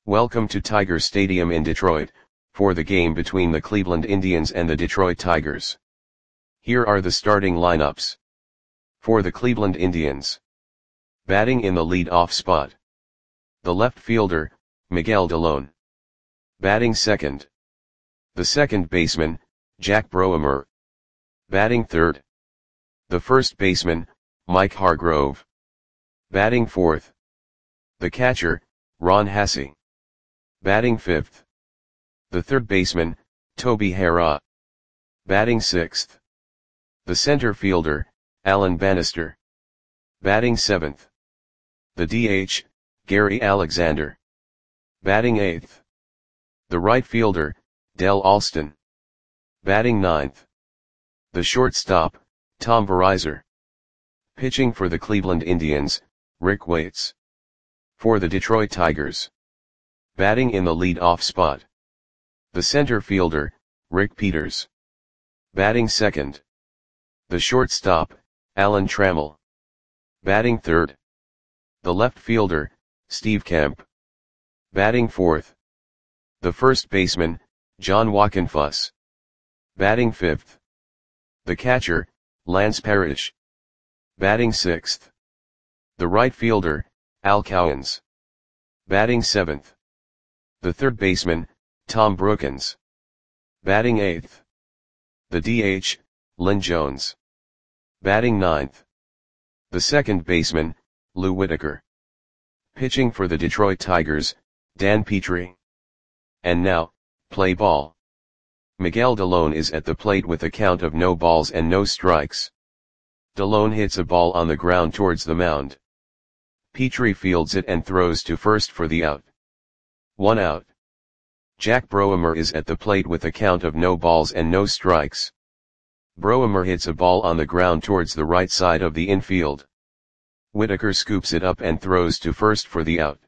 Welcome to Tiger Stadium in Detroit, for the game between the Cleveland Indians and the Detroit Tigers. Here are the starting lineups. For the Cleveland Indians. Batting in the lead-off spot. The left fielder, Miguel Dalón. Batting second. The second baseman, Jack Browemmer. Batting third. The first baseman, Mike Hargrove. Batting fourth. The catcher, Ron Hassey. Batting fifth. The third baseman, Toby Harrah. Batting sixth. The center fielder, Alan Bannister. Batting seventh. The DH, Gary Alexander. Batting eighth. The right fielder, Dell Alston. Batting ninth. The shortstop, Tom Verizor. Pitching for the Cleveland Indians, Rick Waits. For the Detroit Tigers. Batting in the lead-off spot. The center fielder, Rick Peters. Batting second. The shortstop, Alan Trammell. Batting third. The left fielder, Steve Kemp. Batting fourth. The first baseman, John Wockenfuss. Batting fifth. The catcher, Lance Parrish. Batting sixth. The right fielder, Al Cowens. Batting seventh. The third baseman, Tom Brookens. Batting eighth. The DH, Lynn Jones. Batting ninth. The second baseman, Lou Whitaker. Pitching for the Detroit Tigers, Dan Petrie. And now, play ball. Miguel Dalón is at the plate with a count of no balls and no strikes. Dalón hits a ball on the ground towards the mound. Petrie fields it and throws to first for the out. 1 out. Jack Browemmer is at the plate with a count of no balls and no strikes. Browemmer hits a ball on the ground towards the right side of the infield. Whitaker scoops it up and throws to first for the out.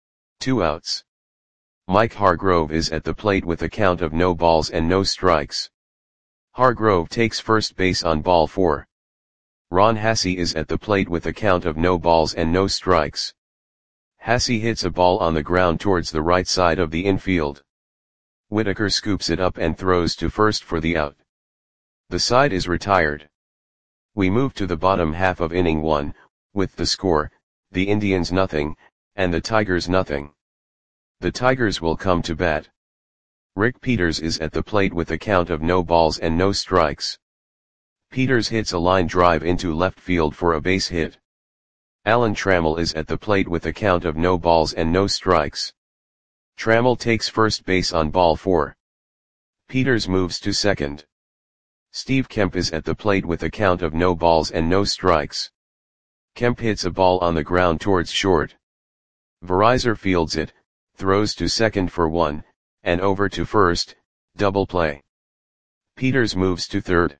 2 outs. Mike Hargrove is at the plate with a count of no balls and no strikes. Hargrove takes first base on ball 4. Ron Hassey is at the plate with a count of no balls and no strikes. Hassey hits a ball on the ground towards the right side of the infield. Whitaker scoops it up and throws to first for the out. The side is retired. We move to the bottom half of inning 1, with the score, the Indians nothing, and the Tigers nothing. The Tigers will come to bat. Rick Peters is at the plate with a count of no balls and no strikes. Peters hits a line drive into left field for a base hit. Alan Trammell is at the plate with a count of no balls and no strikes. Trammell takes first base on ball 4. Peters moves to second. Steve Kemp is at the plate with a count of no balls and no strikes. Kemp hits a ball on the ground towards short. Verizor fields it, throws to second for 1, and over to first, double play. Peters moves to third.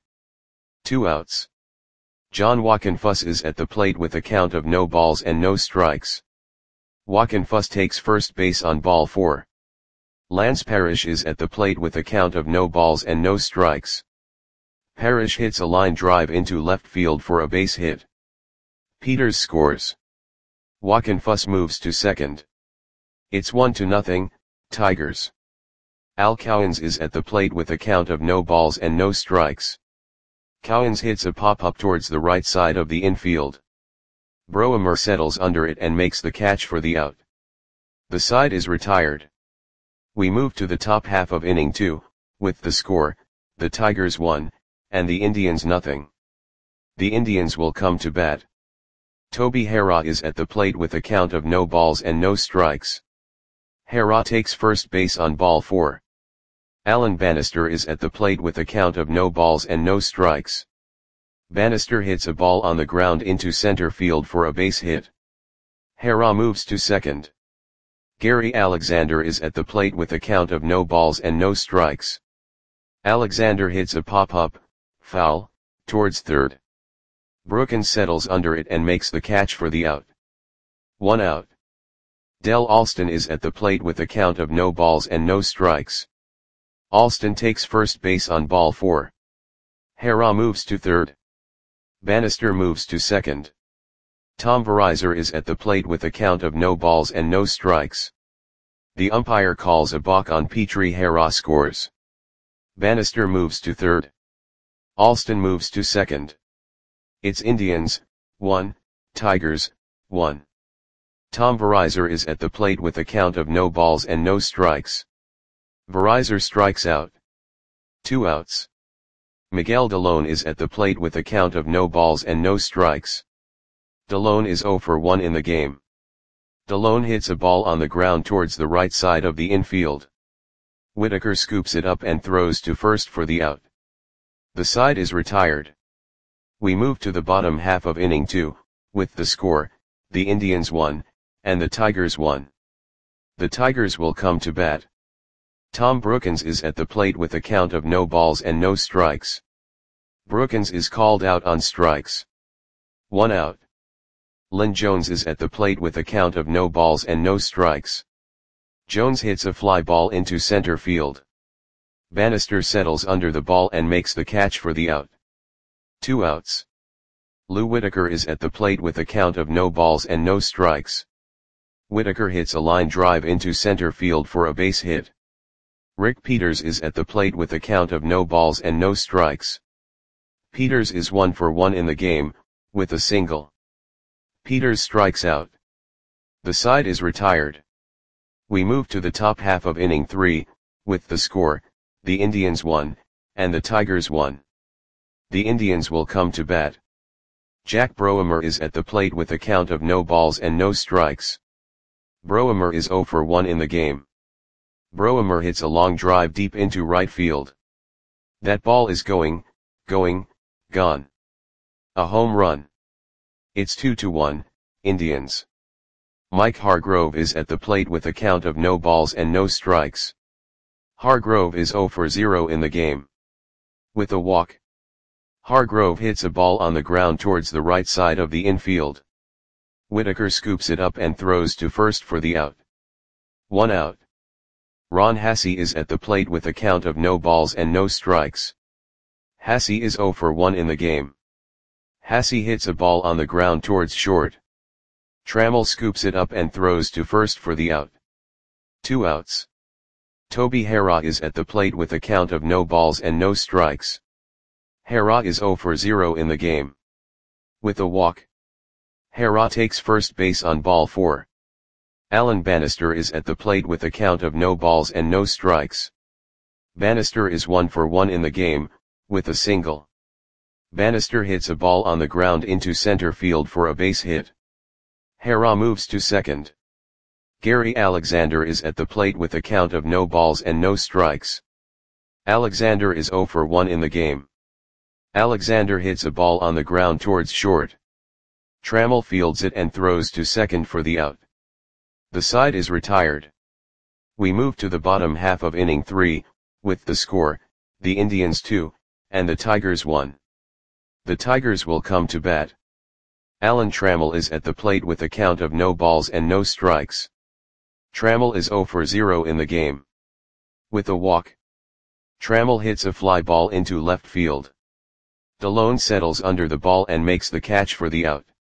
2 outs. John Wockenfuss is at the plate with a count of no balls and no strikes. Wockenfuss takes first base on ball 4. Lance Parrish is at the plate with a count of no balls and no strikes. Parrish hits a line drive into left field for a base hit. Peters scores. Wockenfuss moves to second. It's 1-0, Tigers. Al Cowens is at the plate with a count of no balls and no strikes. Cowens hits a pop-up towards the right side of the infield. Browemmer settles under it and makes the catch for the out. The side is retired. We move to the top half of inning 2, with the score, the Tigers 1, and the Indians nothing. The Indians will come to bat. Toby Harrah is at the plate with a count of no balls and no strikes. Harrah takes first base on ball 4. Alan Bannister is at the plate with a count of no balls and no strikes. Bannister hits a ball on the ground into center field for a base hit. Harrah moves to second. Gary Alexander is at the plate with a count of no balls and no strikes. Alexander hits a pop-up, foul, towards third. Brookens settles under it and makes the catch for the out. 1 out. Dell Alston is at the plate with a count of no balls and no strikes. Alston takes first base on ball 4. Harrah moves to third. Bannister moves to second. Tom Verizor is at the plate with a count of no balls and no strikes. The umpire calls a balk on Petrie. Hera scores. Bannister moves to third. Alston moves to second. It's Indians, 1, Tigers, 1. Tom Verizor is at the plate with a count of no balls and no strikes. Verizor strikes out. 2 outs. Miguel Delone is at the plate with a count of no balls and no strikes. Delone is 0 for 1 in the game. Delone hits a ball on the ground towards the right side of the infield. Whitaker scoops it up and throws to first for the out. The side is retired. We move to the bottom half of inning 2, with the score, the Indians 1, and the Tigers 1. The Tigers will come to bat. Tom Brookins is at the plate with a count of no balls and no strikes. Brookins is called out on strikes. 1 out. Lynn Jones is at the plate with a count of no balls and no strikes. Jones hits a fly ball into center field. Bannister settles under the ball and makes the catch for the out. 2 outs. Lou Whitaker is at the plate with a count of no balls and no strikes. Whitaker hits a line drive into center field for a base hit. Rick Peters is at the plate with a count of no balls and no strikes. Peters is 1 for 1 in the game, with a single. Peters strikes out. The side is retired. We move to the top half of inning 3, with the score, the Indians 1, and the Tigers 1. The Indians will come to bat. Jack Broemer is at the plate with a count of no balls and no strikes. Broemer is 0 for 1 in the game. Broemer hits a long drive deep into right field. That ball is gone. A home run. It's 2-1, Indians. Mike Hargrove is at the plate with a count of no balls and no strikes. Hargrove is 0 for 0 in the game. With a walk. Hargrove hits a ball on the ground towards the right side of the infield. Whitaker scoops it up and throws to first for the out. 1 out. Ron Hassey is at the plate with a count of no balls and no strikes. Hassey is 0 for 1 in the game. Hassey hits a ball on the ground towards short. Trammell scoops it up and throws to first for the out. 2 outs. Toby Hera is at the plate with a count of no balls and no strikes. Hera is 0 for 0 in the game. With a walk. Hera takes first base on ball 4. Alan Bannister is at the plate with a count of no balls and no strikes. Bannister is 1 for 1 in the game, with a single. Bannister hits a ball on the ground into center field for a base hit. Hera moves to second. Gary Alexander is at the plate with a count of no balls and no strikes. Alexander is 0 for 1 in the game. Alexander hits a ball on the ground towards short. Trammell fields it and throws to second for the out. The side is retired. We move to the bottom half of inning 3, with the score, the Indians 2, and the Tigers 1. The Tigers will come to bat. Alan Trammell is at the plate with a count of no balls and no strikes. Trammell is 0 for 0 in the game. With a walk. Trammell hits a fly ball into left field. Delone settles under the ball and makes the catch for the out.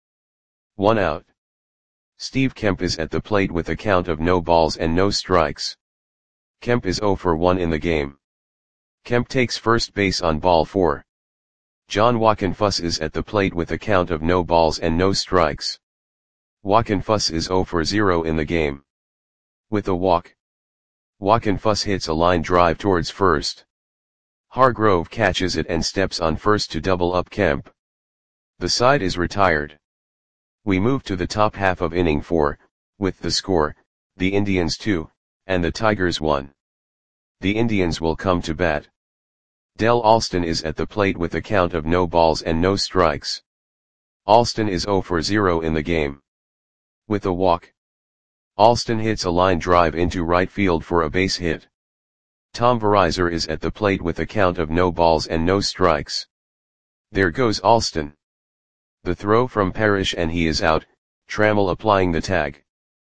1 out. Steve Kemp is at the plate with a count of no balls and no strikes. Kemp is 0 for 1 in the game. Kemp takes first base on ball 4. John Wockenfuss is at the plate with a count of no balls and no strikes. Wockenfuss is 0 for 0 in the game. With a walk. Wockenfuss hits a line drive towards first. Hargrove catches it and steps on first to double up Kemp. The side is retired. We move to the top half of inning 4, with the score, the Indians 2, and the Tigers 1. The Indians will come to bat. Del Alston is at the plate with a count of no balls and no strikes. Alston is 0 for 0 in the game. With a walk. Alston hits a line drive into right field for a base hit. Tom Verizor is at the plate with a count of no balls and no strikes. There goes Alston. The throw from Parrish and he is out, Trammell applying the tag.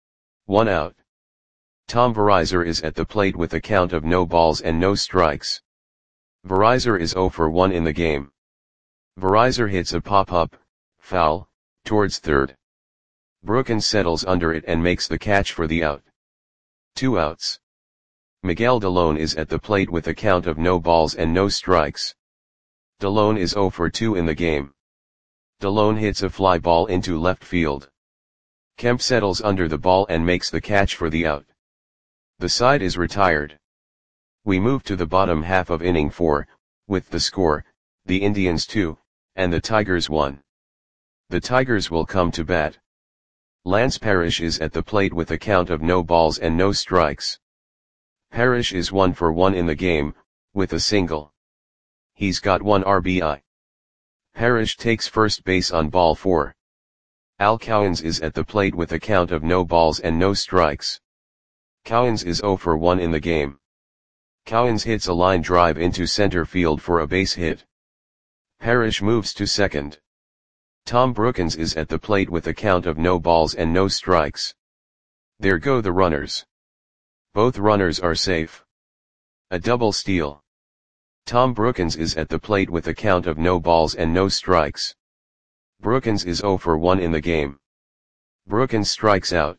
1 out. Tom Verizor is at the plate with a count of no balls and no strikes. Verizor is 0 for 1 in the game. Verizor hits a pop-up, foul, towards third. Brookins settles under it and makes the catch for the out. 2 outs. Miguel Delone is at the plate with a count of no balls and no strikes. Delone is 0 for 2 in the game. Delone hits a fly ball into left field. Kemp settles under the ball and makes the catch for the out. The side is retired. We move to the bottom half of inning 4, with the score, the Indians 2, and the Tigers 1. The Tigers will come to bat. Lance Parrish is at the plate with a count of no balls and no strikes. Parrish is 1 for 1 in the game, with a single. He's got 1 RBI. Parrish takes first base on ball 4. Al Cowens is at the plate with a count of no balls and no strikes. Cowens is 0 for 1 in the game. Cowens hits a line drive into center field for a base hit. Parrish moves to second. Tom Brookins is at the plate with a count of no balls and no strikes. There go the runners. Both runners are safe. A double steal. Tom Brookins is at the plate with a count of no balls and no strikes. Brookins is 0 for 1 in the game. Brookins strikes out.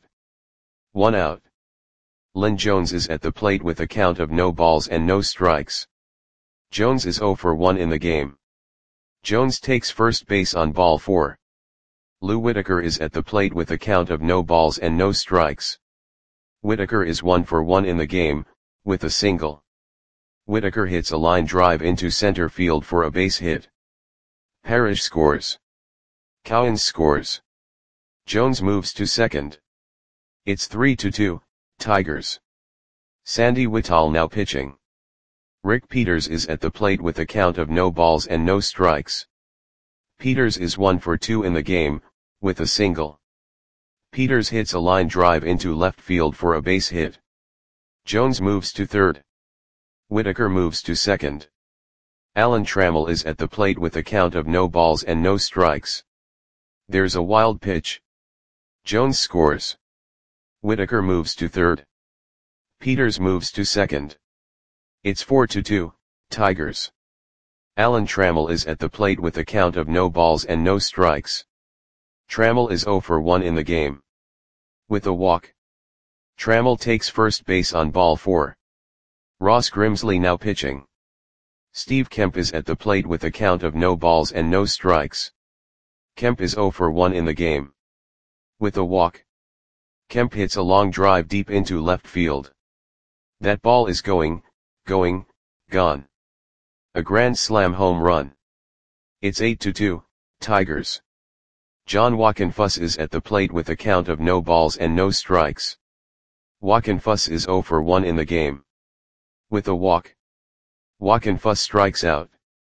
1 out. Lynn Jones is at the plate with a count of no balls and no strikes. Jones is 0 for 1 in the game. Jones takes first base on ball 4. Lou Whitaker is at the plate with a count of no balls and no strikes. Whitaker is 1 for 1 in the game, with a single. Whitaker hits a line drive into center field for a base hit. Parrish scores. Cowens scores. Jones moves to second. It's 3-2, Tigers. Sandy Whitall now pitching. Rick Peters is at the plate with a count of no balls and no strikes. Peters is 1 for 2 in the game, with a single. Peters hits a line drive into left field for a base hit. Jones moves to third. Whitaker moves to second. Alan Trammell is at the plate with a count of no balls and no strikes. There's a wild pitch. Jones scores. Whitaker moves to third. Peters moves to second. It's 4-2, Tigers. Alan Trammell is at the plate with a count of no balls and no strikes. Trammell is 0 for 1 in the game. With a walk. Trammell takes first base on ball 4. Ross Grimsley now pitching. Steve Kemp is at the plate with a count of no balls and no strikes. Kemp is 0 for 1 in the game. With a walk. Kemp hits a long drive deep into left field. That ball is gone. A grand slam home run. It's 8-2, Tigers. John Wockenfuss is at the plate with a count of no balls and no strikes. Wockenfuss is 0 for 1 in the game. With a walk. Wockenfuss strikes out.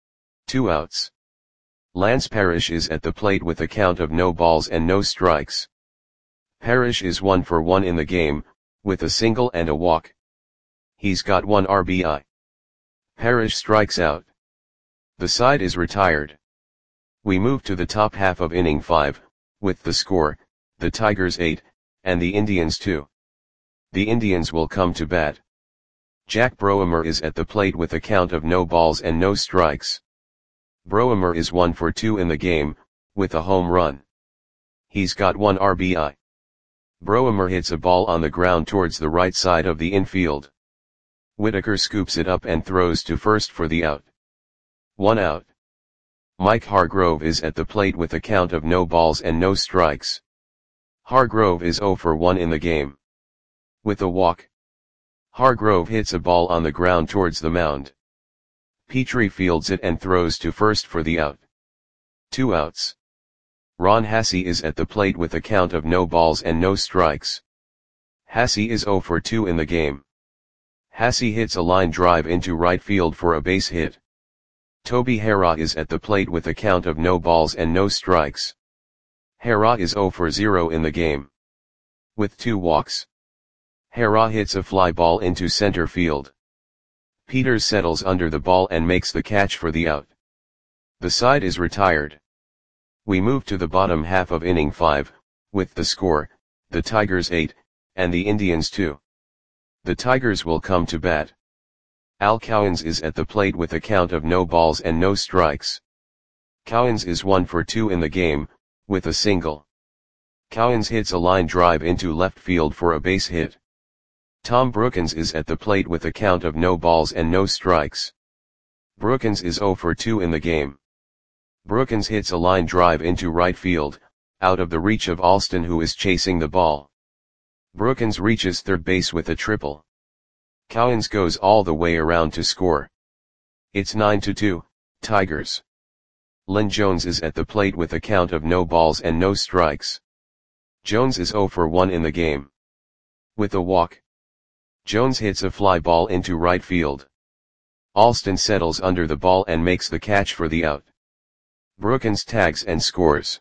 2 outs. Lance Parrish is at the plate with a count of no balls and no strikes. Parrish is 1 for 1 in the game, with a single and a walk. He's got 1 RBI. Parrish strikes out. The side is retired. We move to the top half of inning 5, with the score, the Tigers 8, and the Indians 2. The Indians will come to bat. Jack Broemer is at the plate with a count of no balls and no strikes. Broemer is 1 for 2 in the game, with a home run. He's got 1 RBI. Broemer hits a ball on the ground towards the right side of the infield. Whitaker scoops it up and throws to first for the out. 1 out. Mike Hargrove is at the plate with a count of no balls and no strikes. Hargrove is 0 for 1 in the game. With a walk. Hargrove hits a ball on the ground towards the mound. Petrie fields it and throws to first for the out. 2 outs. Ron Hassey is at the plate with a count of no balls and no strikes. Hassey is 0 for 2 in the game. Hassey hits a line drive into right field for a base hit. Toby Harrah is at the plate with a count of no balls and no strikes. Harrah is 0 for 0 in the game. With 2 walks. Harrah hits a fly ball into center field. Peters settles under the ball and makes the catch for the out. The side is retired. We move to the bottom half of inning 5, with the score, the Tigers 8, and the Indians 2. The Tigers will come to bat. Al Cowens is at the plate with a count of no balls and no strikes. Cowens is 1 for 2 in the game, with a single. Cowens hits a line drive into left field for a base hit. Tom Brookens is at the plate with a count of no balls and no strikes. Brookens is 0 for 2 in the game. Brookens hits a line drive into right field, out of the reach of Alston, who is chasing the ball. Brookens reaches third base with a triple. Cowens goes all the way around to score. It's 9-2, Tigers. Lynn Jones is at the plate with a count of no balls and no strikes. Jones is 0 for 1 in the game. With a walk, Jones hits a fly ball into right field. Alston settles under the ball and makes the catch for the out. Brookens tags and scores.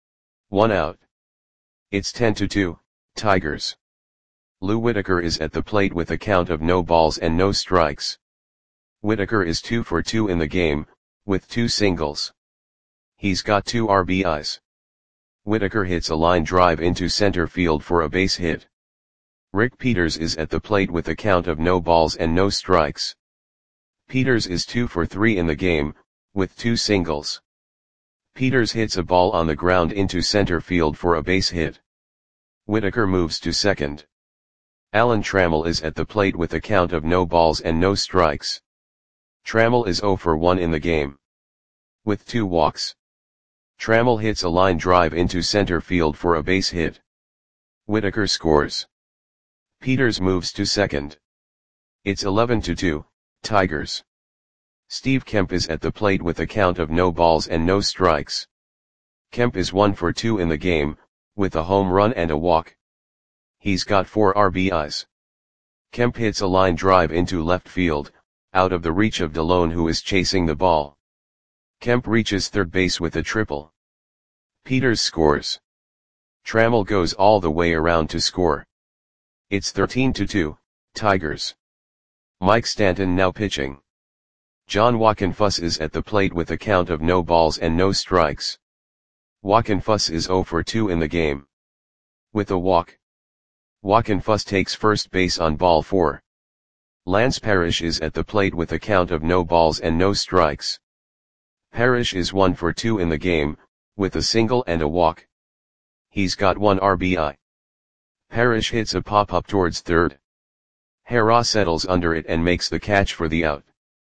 1 out. It's 10-2, Tigers. Lou Whitaker is at the plate with a count of no balls and no strikes. Whitaker is 2 for 2 in the game, with 2 singles. He's got 2 RBIs. Whitaker hits a line drive into center field for a base hit. Rick Peters is at the plate with a count of no balls and no strikes. Peters is 2 for 3 in the game, with 2 singles. Peters hits a ball on the ground into center field for a base hit. Whitaker moves to second. Alan Trammell is at the plate with a count of no balls and no strikes. Trammell is 0 for 1 in the game. With 2 walks, Trammell hits a line drive into center field for a base hit. Whitaker scores. Peters moves to second. It's 11-2, Tigers. Steve Kemp is at the plate with a count of no balls and no strikes. Kemp is 1 for 2 in the game, with a home run and a walk. He's got 4 RBIs. Kemp hits a line drive into left field, out of the reach of DeLone, who is chasing the ball. Kemp reaches third base with a triple. Peters scores. Trammell goes all the way around to score. It's 13-2, Tigers. Mike Stanton now pitching. John Wockenfuss is at the plate with a count of no balls and no strikes. Wockenfuss is 0 for 2 in the game. With a walk, Wockenfuss takes first base on ball 4. Lance Parrish is at the plate with a count of no balls and no strikes. Parrish is 1 for 2 in the game, with a single and a walk. He's got 1 RBI. Parrish hits a pop-up towards third. Hara settles under it and makes the catch for the out.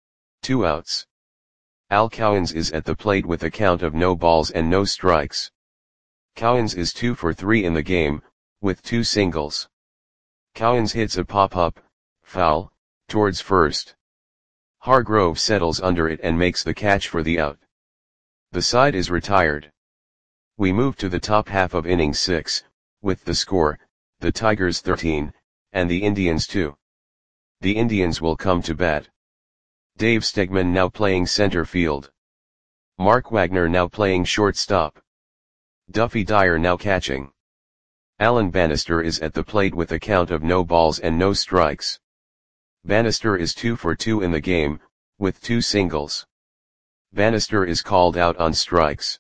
2 outs. Al Cowens is at the plate with a count of no balls and no strikes. Cowens is 2 for 3 in the game, with 2 singles. Cowens hits a pop-up, foul, towards first. Hargrove settles under it and makes the catch for the out. The side is retired. We move to the top half of inning 6, with the score, the Tigers 13, and the Indians 2. The Indians will come to bat. Dave Stegman now playing center field. Mark Wagner now playing shortstop. Duffy Dyer now catching. Alan Bannister is at the plate with a count of no balls and no strikes. Bannister is 2 for 2 in the game, with 2 singles. Bannister is called out on strikes.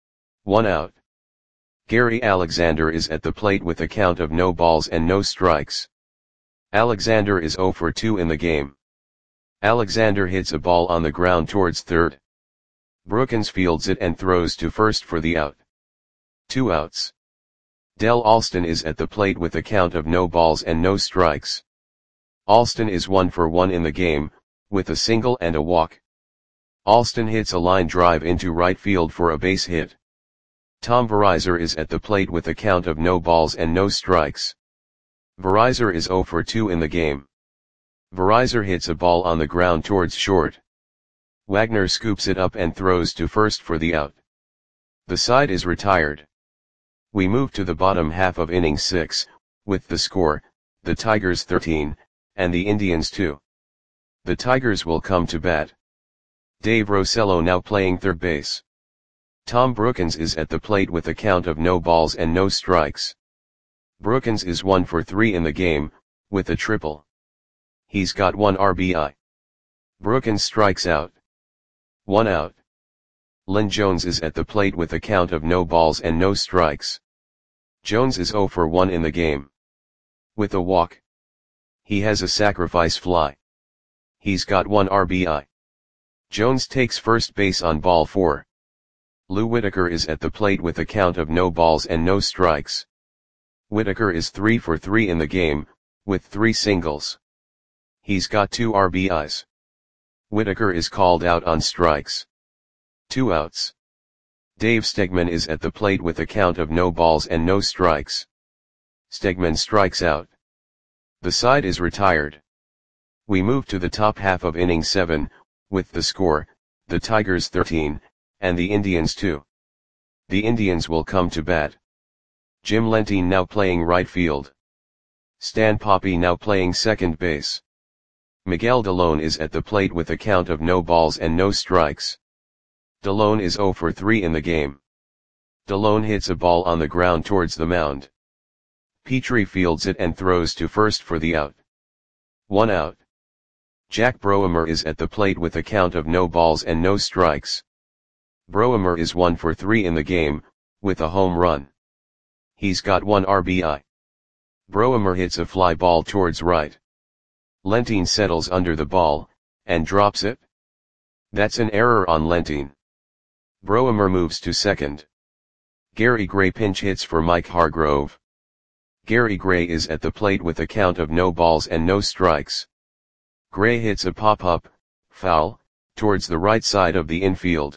1 out. Gary Alexander is at the plate with a count of no balls and no strikes. Alexander is 0 for 2 in the game. Alexander hits a ball on the ground towards third. Brookens fields it and throws to first for the out. 2 outs. Del Alston is at the plate with a count of no balls and no strikes. Alston is 1 for 1 in the game, with a single and a walk. Alston hits a line drive into right field for a base hit. Tom Verizar is at the plate with a count of no balls and no strikes. Verizar is 0 for 2 in the game. Verizar hits a ball on the ground towards short. Wagner scoops it up and throws to first for the out. The side is retired. We move to the bottom half of inning 6, with the score, the Tigers 13, and the Indians 2. The Tigers will come to bat. Dave Rosello now playing third base. Tom Brookens is at the plate with a count of no balls and no strikes. Brookens is 1 for 3 in the game, with a triple. He's got 1 RBI. Brookens strikes out. 1 out. Lynn Jones is at the plate with a count of no balls and no strikes. Jones is 0 for 1 in the game. With a walk, he has a sacrifice fly. He's got 1 RBI. Jones takes first base on ball 4. Lou Whitaker is at the plate with a count of no balls and no strikes. Whitaker is 3 for 3 in the game, with 3 singles. He's got 2 RBIs. Whitaker is called out on strikes. 2 outs. Dave Stegman is at the plate with a count of no balls and no strikes. Stegman strikes out. The side is retired. We move to the top half of inning 7, with the score, the Tigers 13, and the Indians 2. The Indians will come to bat. Jim Lentine now playing right field. Stan Poppe now playing second base. Miguel Dalone is at the plate with a count of no balls and no strikes. Dalone is 0 for 3 in the game. Dalone hits a ball on the ground towards the mound. Petrie fields it and throws to first for the out. 1 out. Jack Broemer is at the plate with a count of no balls and no strikes. Broemer is 1 for 3 in the game, with a home run. He's got 1 RBI. Broemer hits a fly ball towards right. Lentine settles under the ball, and drops it. That's an error on Lentine. Broemer moves to second. Gary Gray pinch hits for Mike Hargrove. Gary Gray is at the plate with a count of no balls and no strikes. Gray hits a pop-up, foul, towards the right side of the infield.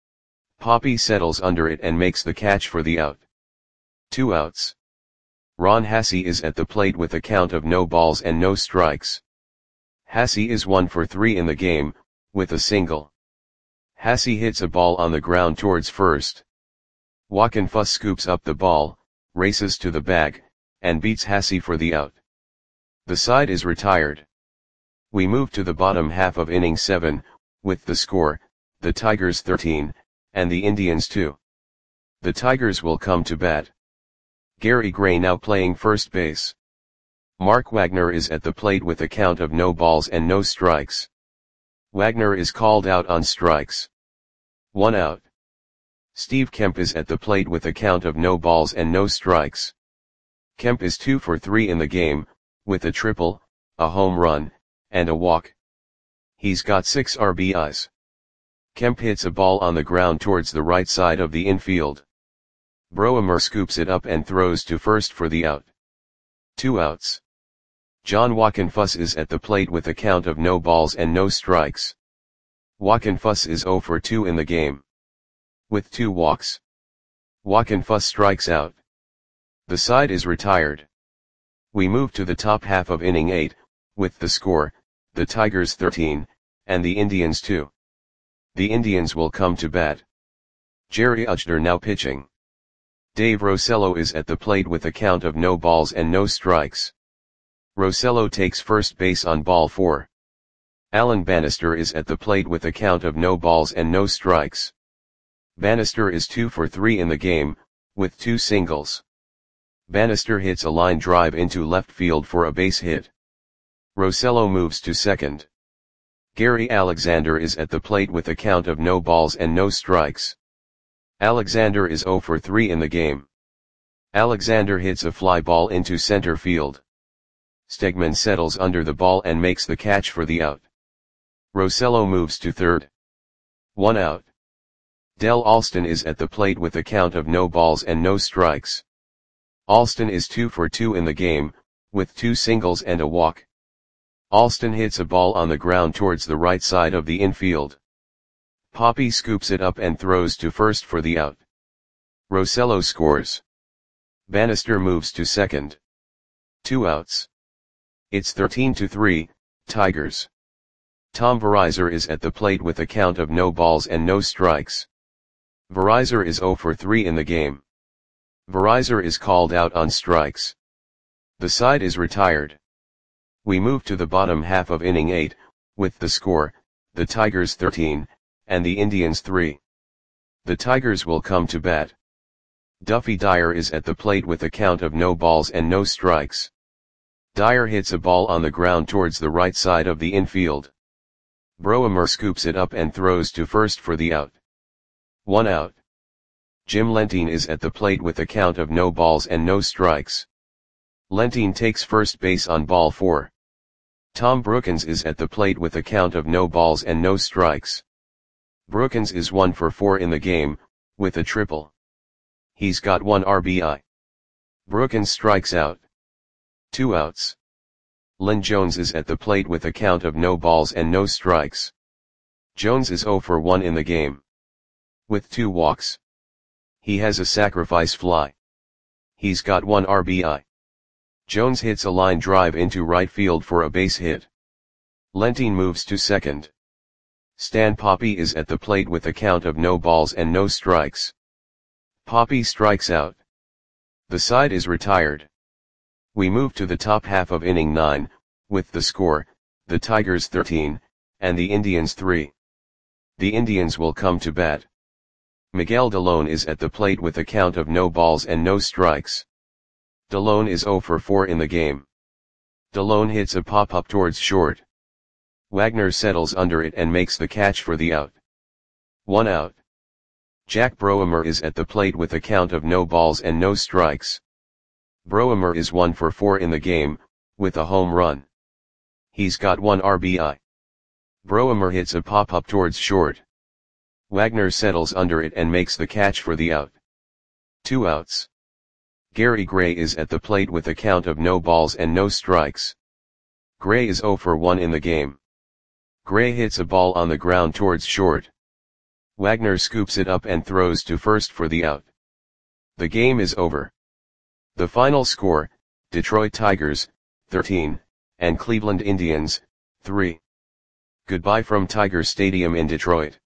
Poppe settles under it and makes the catch for the out. 2 outs. Ron Hassey is at the plate with a count of no balls and no strikes. Hassey is 1 for 3 in the game, with a single. Hassey hits a ball on the ground towards first. Joaquin Fuss scoops up the ball, races to the bag, and beats Hassey for the out. The side is retired. We move to the bottom half of inning 7, with the score, the Tigers 13, and the Indians 2. The Tigers will come to bat. Gary Gray now playing first base. Mark Wagner is at the plate with a count of no balls and no strikes. Wagner is called out on strikes. 1 out. Steve Kemp is at the plate with a count of no balls and no strikes. Kemp is 2 for 3 in the game, with a triple, a home run, and a walk. He's got 6 RBIs. Kemp hits a ball on the ground towards the right side of the infield. Broemer scoops it up and throws to first for the out. 2 outs. John Joaquin Fuss is at the plate with a count of no balls and no strikes. Joaquin Fuss is 0 for 2 in the game. With 2 walks. Joaquin Fuss strikes out. The side is retired. We move to the top half of inning 8, with the score, the Tigers 13, and the Indians 2. The Indians will come to bat. Jerry Uchter now pitching. Dave Rosello is at the plate with a count of no balls and no strikes. Rosello takes first base on ball 4. Alan Bannister is at the plate with a count of no balls and no strikes. Bannister is 2 for 3 in the game, with 2 singles. Bannister hits a line drive into left field for a base hit. Rosello moves to second. Gary Alexander is at the plate with a count of no balls and no strikes. Alexander is 0 for 3 in the game. Alexander hits a fly ball into center field. Stegman settles under the ball and makes the catch for the out. Rosello moves to third. 1 out. Del Alston is at the plate with a count of no balls and no strikes. Alston is 2 for 2 in the game, with 2 singles and a walk. Alston hits a ball on the ground towards the right side of the infield. Poppe scoops it up and throws to first for the out. Rosello scores. Bannister moves to second. 2 outs. It's 13-3, Tigers. Tom Verizar is at the plate with a count of no balls and no strikes. Verizar is 0 for 3 in the game. Verizar is called out on strikes. The side is retired. We move to the bottom half of inning 8, with the score, the Tigers 13, and the Indians 3. The Tigers will come to bat. Duffy Dyer is at the plate with a count of no balls and no strikes. Dyer hits a ball on the ground towards the right side of the infield. Broemer scoops it up and throws to first for the out. 1 out. Jim Lentine is at the plate with a count of no balls and no strikes. Lentine takes first base on ball 4. Tom Brookins is at the plate with a count of no balls and no strikes. Brookins is 1 for 4 in the game, with a triple. He's got 1 RBI. Brookins strikes out. 2 outs. Lynn Jones is at the plate with a count of no balls and no strikes. Jones is 0 for 1 in the game, with 2 walks. He has a sacrifice fly. He's got 1 RBI. Jones hits a line drive into right field for a base hit. Lentine moves to second. Stan Poppe is at the plate with a count of no balls and no strikes. Poppe strikes out. The side is retired. We move to the top half of inning 9, with the score, the Tigers 13, and the Indians 3. The Indians will come to bat. Miguel Delone is at the plate with a count of no balls and no strikes. Delone is 0 for 4 in the game. Delone hits a pop-up towards short. Wagner settles under it and makes the catch for the out. 1 out. Jack Broemer is at the plate with a count of no balls and no strikes. Broemer is 1 for 4 in the game, with a home run. He's got 1 RBI. Broemer hits a pop-up towards short. Wagner settles under it and makes the catch for the out. 2 outs. Gary Gray is at the plate with a count of no balls and no strikes. Gray is 0 for 1 in the game. Gray hits a ball on the ground towards short. Wagner scoops it up and throws to first for the out. The game is over. The final score, Detroit Tigers, 13, and Cleveland Indians, 3. Goodbye from Tiger Stadium in Detroit.